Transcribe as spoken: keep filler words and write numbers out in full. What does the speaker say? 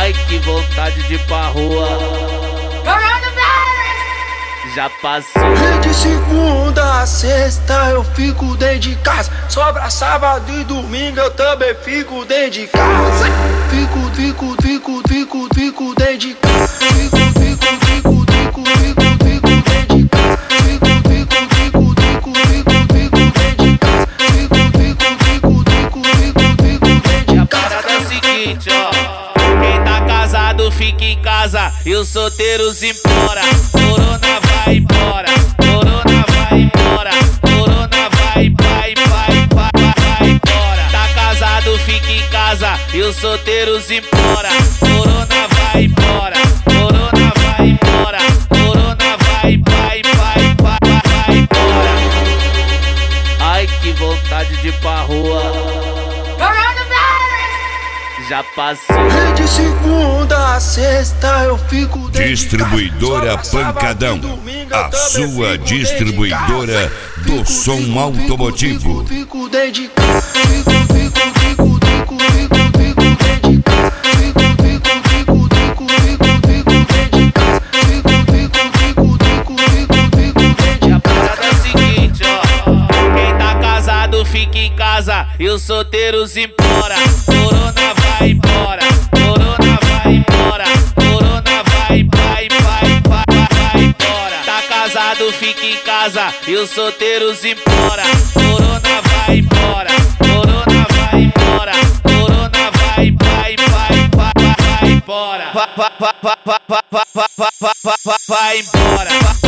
Ai, que vontade de ir pra rua. Já passou. De segunda a sexta eu fico dentro de casa. Sobra sábado e domingo eu também fico dentro de casa. Fico, fico, fico, fico, fico dentro de casa. Fico, fico, fico, fico, fico, fico dentro de casa. Fico, fico, fico, fico, fico, fico dentro de casa. Fico, fico, fico, fico, fico, fico dentro de casa. A parada é o seguinte, ó. Quem tá casado fica em casa e os solteiros implora. Corona vai embora, corona vai embora, corona vai, vai, vai, vai, vai embora. Tá casado fica em casa e os solteiros implora. Corona vai embora, corona vai embora, corona vai, vai, vai, vai, vai embora. Ai, que vontade de ir pra rua. Já passou. De segunda a sexta eu fico dentro Distribuidora de casa. Pancadão, Sábado e domingo a eu também sua fico dentro de distribuidora casa. do Fico, som fico, automotivo. Fico, fico dentro de casa. Fico, fico, fico, fico, fico, fico dentro de casa. Fico, fico, fico, fico, fico, fico dentro de casa. Fico, fico, fico, fico, fico, fico dentro de A parada é o seguinte, ó. Quem tá casado fica em casa e os solteiros implora. Corona vai embora, corona vai embora, corona vai, vai, vai, vai, vai embora. Tá casado fica em casa e os solteiros implora. Corona vai embora, corona vai embora, corona vai, vai, vai, vai, vai embora. Vai, vai, vai, vai, vai, vai, vai, vai, vai, vai embora.